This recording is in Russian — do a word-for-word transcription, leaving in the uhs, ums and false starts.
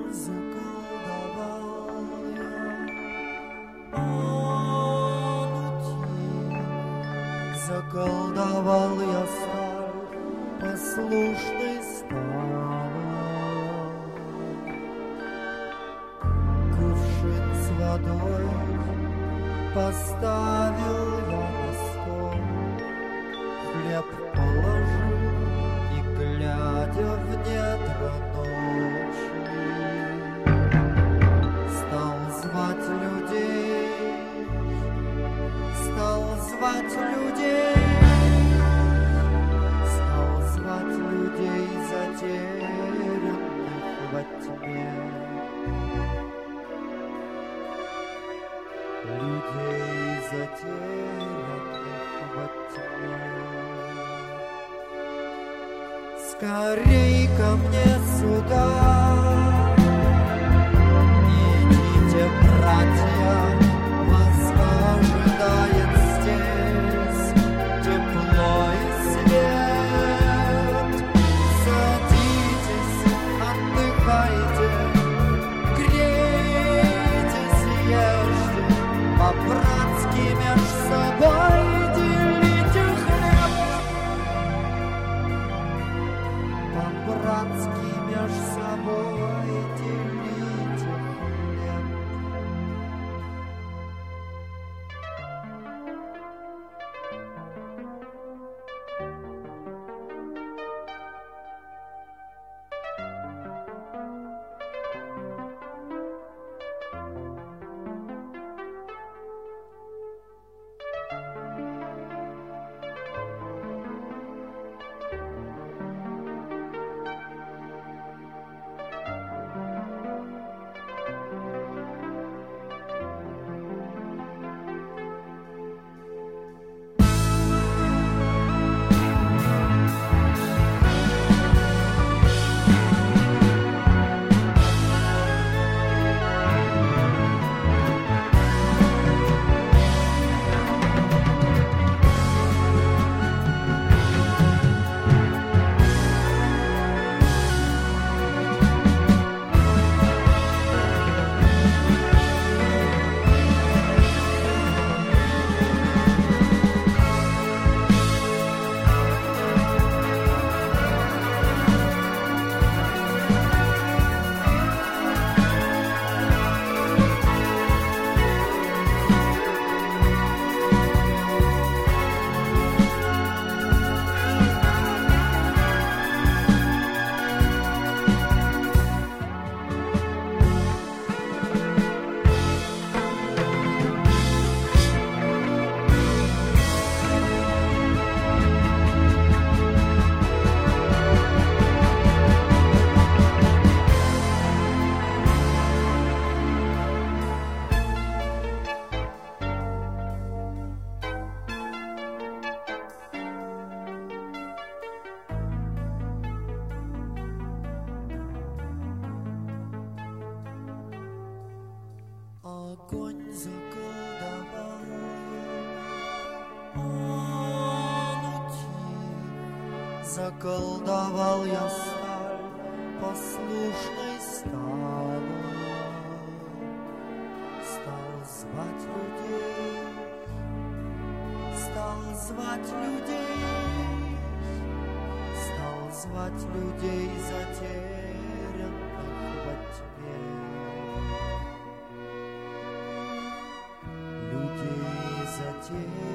Заколдовал я сталь, послушной стала. Кувшин с водой поставил я на стол, хлеб положил и, глядя в недра ночи, стал звать людей, стал звать людей. Людей, затерянных во тьме, людей, затерянных во тьме. Скорей ко мне сюда, идите, братья, вас ожидает здесь тепло и свет. По-братски меж собой делите хлеб, по-братски меж собой делите хлеб. Огонь заколдовал, он утих. Заколдовал я сталь, послушной стала. Стал звать людей, стал звать людей, стал звать людей, затерянных во тьме. Людей затерянных